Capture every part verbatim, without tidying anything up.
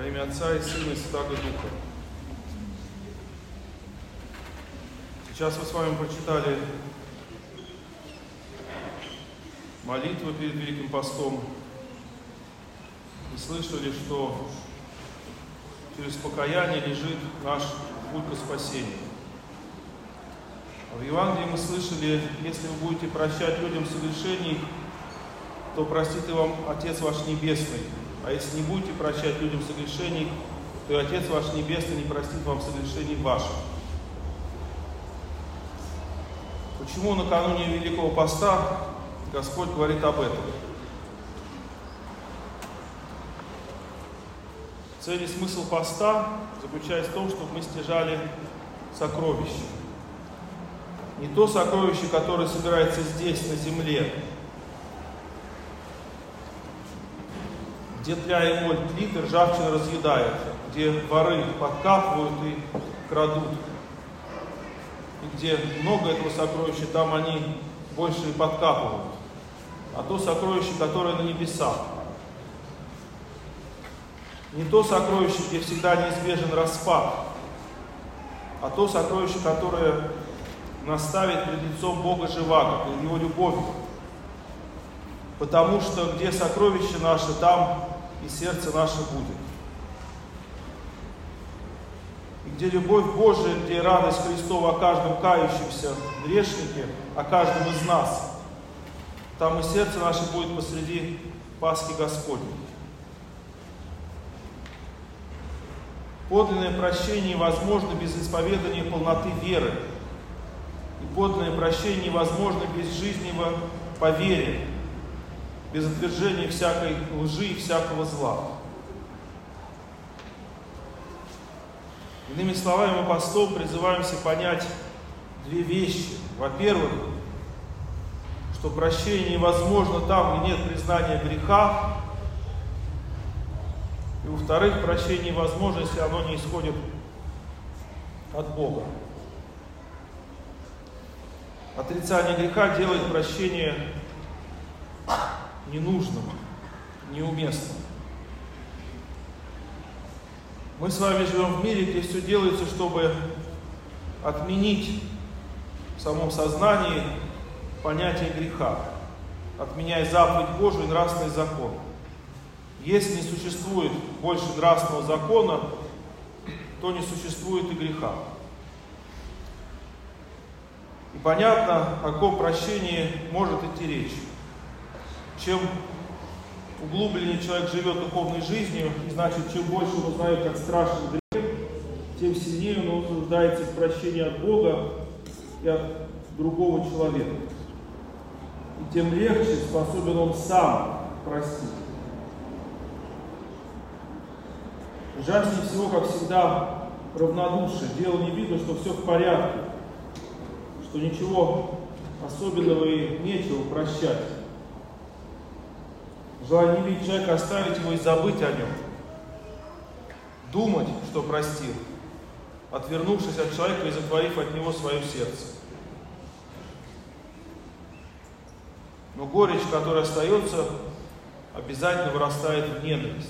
Во имя Отца и Сына и Святаго Духа. Сейчас мы с вами прочитали молитву перед Великим Постом и слышали, что через покаяние лежит наш путь к спасению. В Евангелии мы слышали, если вы будете прощать людям согрешений, то простит и вам Отец ваш Небесный. А если не будете прощать людям согрешений, то и Отец ваш Небесный не простит вам согрешений ваших. Почему накануне Великого Поста Господь говорит об этом? Цель и смысл поста заключается в том, чтобы мы стяжали сокровище. Не то сокровище, которое собирается здесь, на земле, где тля и моль тлит, и ржавчина разъедает, где воры подкапывают и крадут, и где много этого сокровища, там они больше и подкапывают. А то сокровище, которое на небесах. Не то сокровище, где всегда неизбежен распад, а то сокровище, которое наставит пред лицом Бога живаго, пред Его любовью. Потому что где сокровище наше, там и сердце наше будет. И где любовь Божия, где радость Христова о каждом кающемся грешнике, о каждом из нас, там и сердце наше будет посреди Пасхи Господней. Подлинное прощение возможно без исповедания полноты веры. И подлинное прощение невозможно без жизненного поверия, без отвержения всякой лжи и всякого зла. Иными словами, мы постом призываемся понять две вещи. Во-первых, что прощение невозможно там, где нет признания греха. И во-вторых, прощение невозможно, если оно не исходит от Бога. Отрицание греха делает прощение ненужным, неуместным. Мы с вами живем в мире, где все делается, чтобы отменить в самом сознании понятие греха, отменяя заповедь Божию и нравственный закон. Если не существует больше нравственного закона, то не существует и греха. И понятно, о каком прощении может идти речь. Чем углубленнее человек живет духовной жизнью, и значит, чем больше он узнает, как страшен грех, тем сильнее он нуждается в прощении от Бога и от другого человека. И тем легче способен он сам простить. Ужаснее всего, как всегда, равнодушие. Дело не видно, что все в порядке, что ничего особенного и нечего прощать. Желание не видеть человека, оставить его и забыть о нем. Думать, что простил, отвернувшись от человека и затворив от него свое сердце. Но горечь, которая остается, обязательно вырастает в ненависть.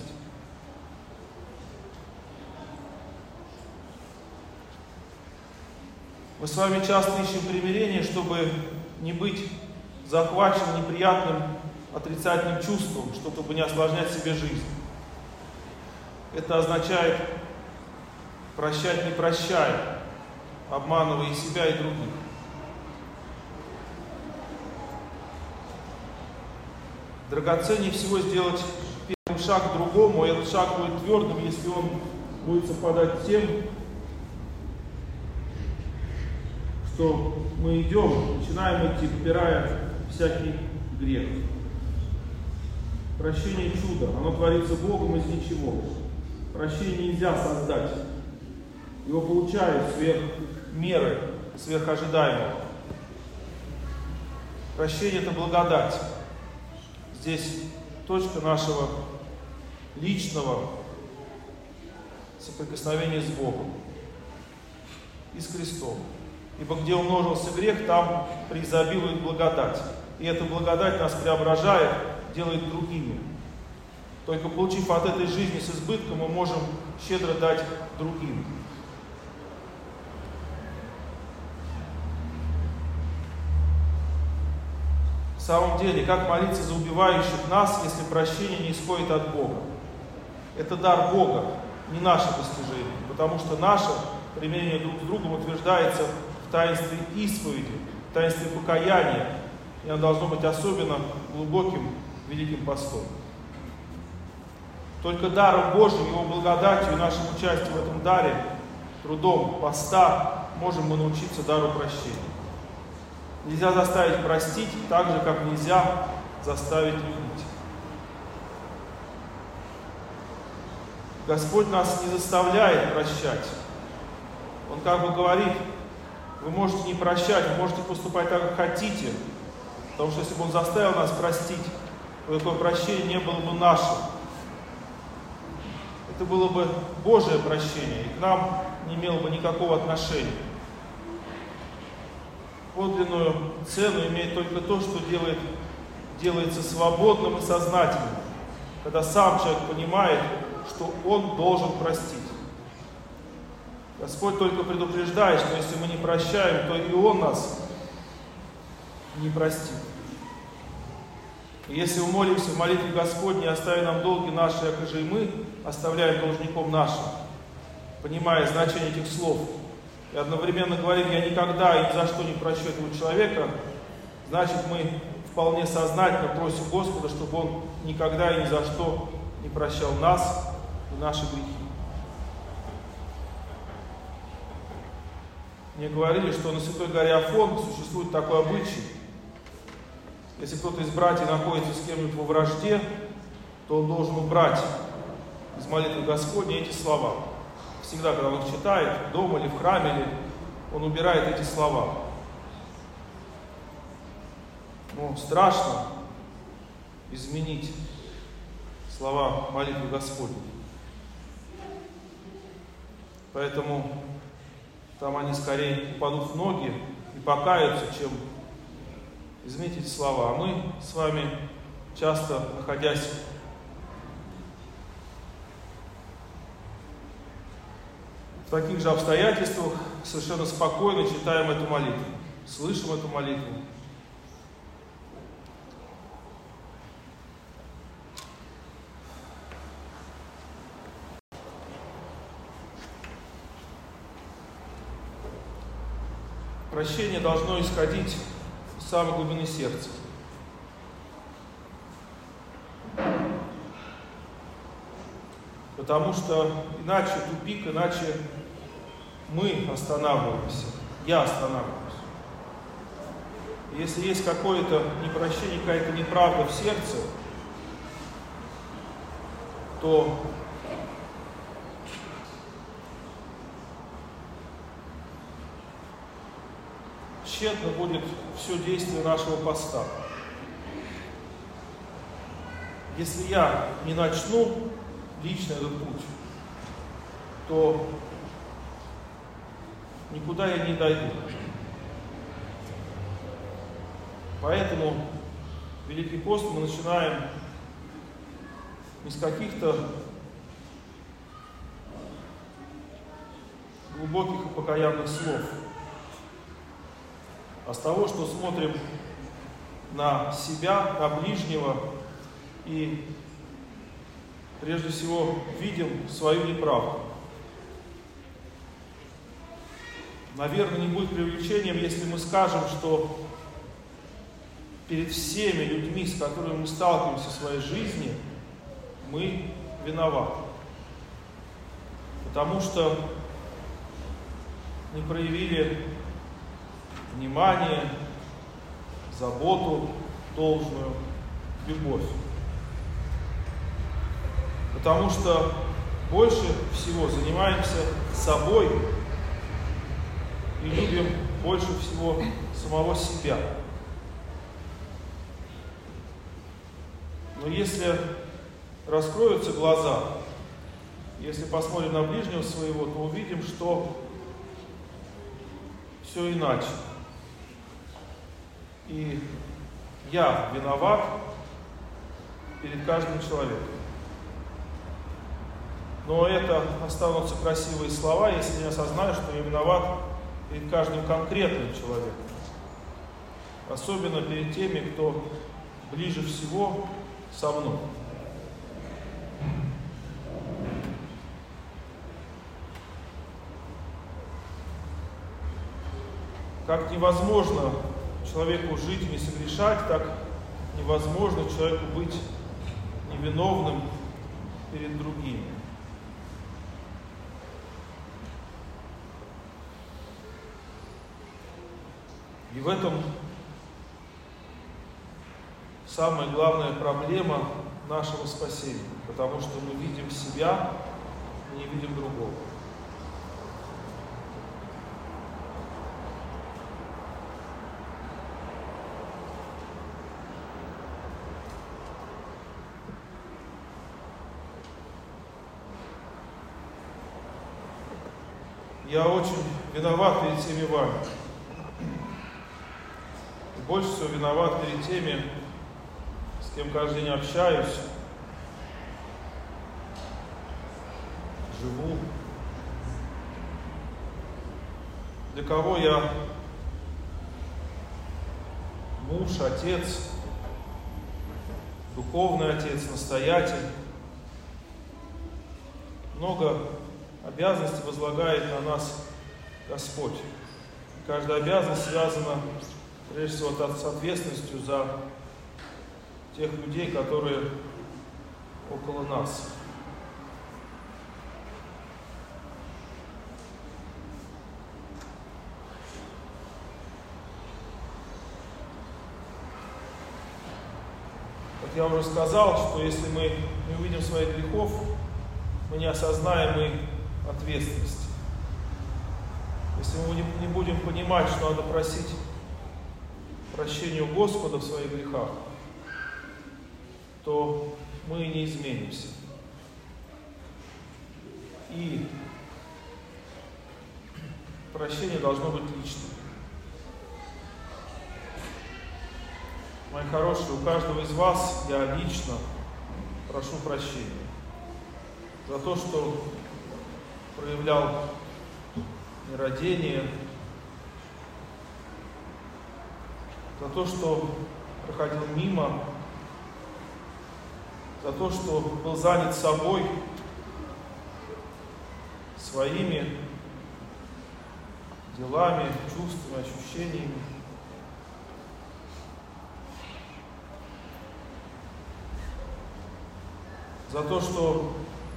Мы с вами часто ищем примирение, чтобы не быть захваченным неприятным отрицательным чувством, чтобы не осложнять себе жизнь. Это означает прощать, не прощая, обманывая и себя, и других. Драгоценнее всего сделать первый шаг к другому, и этот шаг будет твердым, если он будет совпадать с тем, что мы идем, начинаем идти, попирая всякий грех. Прощение – чудо, оно творится Богом из ничего. Прощение нельзя создать. Его получают сверх меры, сверх ожидаемого. Прощение – это благодать. Здесь точка нашего личного соприкосновения с Богом и с Христом. Ибо где умножился грех, там преизобилует благодать. И эта благодать нас преображает, делает другими. Только получив от этой жизни с избытком, мы можем щедро дать другим. В самом деле, как молиться за убивающих нас, если прощение не исходит от Бога? Это дар Бога, не наше достижение, потому что наше примирение друг с другом утверждается в таинстве исповеди, в таинстве покаяния, и оно должно быть особенно глубоким, великим постом. Только даром Божьим, Его благодатью и нашим участием в этом даре, трудом поста, можем мы научиться дару прощения. Нельзя заставить простить, так же, как нельзя заставить любить. Господь нас не заставляет прощать. Он как бы говорит: вы можете не прощать, вы можете поступать так, как хотите, потому что если бы Он заставил нас простить, то такое прощение не было бы нашим. Это было бы Божие прощение, и к нам не имело бы никакого отношения. Подлинную цену имеет только то, что делает, делается свободным и сознательным, когда сам человек понимает, что он должен простить. Господь только предупреждает, что если мы не прощаем, то и Он нас не простит. И если мы молимся в молитве Господней, остави нам долги наши, якоже и мы оставляем должником нашим, понимая значение этих слов, и одновременно говорим: я никогда и ни за что не прощу этого человека, значит, мы вполне сознательно просим Господа, чтобы Он никогда и ни за что не прощал нас и наши грехи. Мне говорили, что на Святой горе Афон существует такой обычай: если кто-то из братьев находится с кем-нибудь во вражде, то он должен убрать из молитвы Господней эти слова. Всегда, когда он их читает, дома или в храме, или он убирает эти слова. Ну, страшно изменить слова молитвы Господней. Поэтому там они скорее упадут в ноги и покаются, чем изменить эти слова. А мы с вами, часто находясь в таких же обстоятельствах, совершенно спокойно читаем эту молитву, слышим эту молитву. Прощение должно исходить из самой глубины сердца. Потому что иначе тупик, иначе мы останавливаемся, я останавливаюсь. И если есть какое-то непрощение, какая-то неправда в сердце, то тщетно будет все действие нашего поста. Если я не начну лично этот путь, то никуда я не дойду. Поэтому Великий пост мы начинаем не с каких-то глубоких и покаянных слов, а с того, что смотрим на себя, на ближнего и прежде всего видим свою неправду. Наверное, не будет преувеличением, если мы скажем, что перед всеми людьми, с которыми мы сталкиваемся в своей жизни, мы виноваты. Потому что не проявили внимание, заботу должную, любовь. Потому что больше всего занимаемся собой и любим больше всего самого себя. Но если раскроются глаза, если посмотрим на ближнего своего, то увидим, что все иначе. И я виноват перед каждым человеком. Но это останутся красивые слова, если не осознаю, что я виноват перед каждым конкретным человеком. Особенно перед теми, кто ближе всего со мной. Как невозможно человеку жить и не согрешать, так невозможно человеку быть невиновным перед другими. И в этом самая главная проблема нашего спасения, потому что мы видим себя и не видим другого. Я очень виноват перед всеми вами. И больше всего виноват перед теми, с кем каждый день общаюсь, живу, для кого я муж, отец, духовный отец, настоятель. Много обязанностей возлагает на нас Господь. Каждая обязанность связана, прежде всего, с ответственностью за тех людей, которые около нас. Как я уже сказал, что если мы не увидим своих грехов, мы не осознаем их ответственности. Если мы не будем понимать, что надо просить прощения у Господа в своих грехах, то мы не изменимся. И прощение должно быть личным. Мои хорошие, у каждого из вас я лично прошу прощения за то, что проявлял нерадение, за то, что проходил мимо, за то, что был занят собой, своими делами, чувствами, ощущениями. За то, что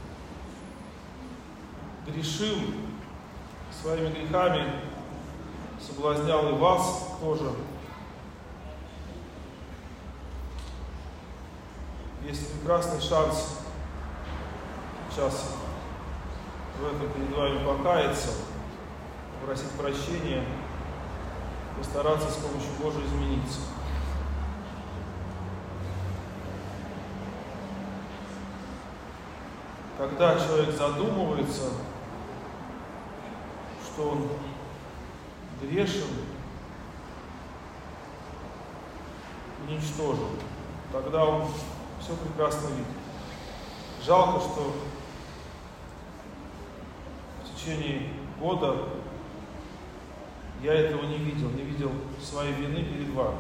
грешил, своими грехами соблазнял и вас тоже. Есть прекрасный шанс сейчас в этом перед вами покаяться, попросить прощения, постараться с помощью Божией измениться. Когда человек задумывается, что он грешен, ничтожен, тогда он все прекрасно видит. Жалко, что в течение года я этого не видел, не видел своей вины перед вами.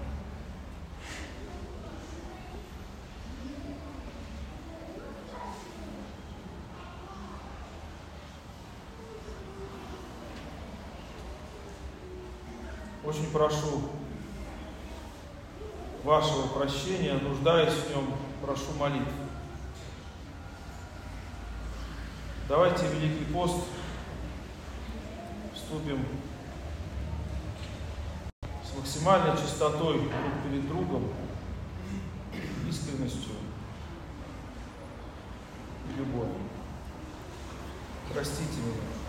Очень прошу вашего прощения, нуждаясь в нем, прошу молитв. Давайте в Великий пост вступим с максимальной чистотой друг перед другом, искренностью и любовью. Простите меня.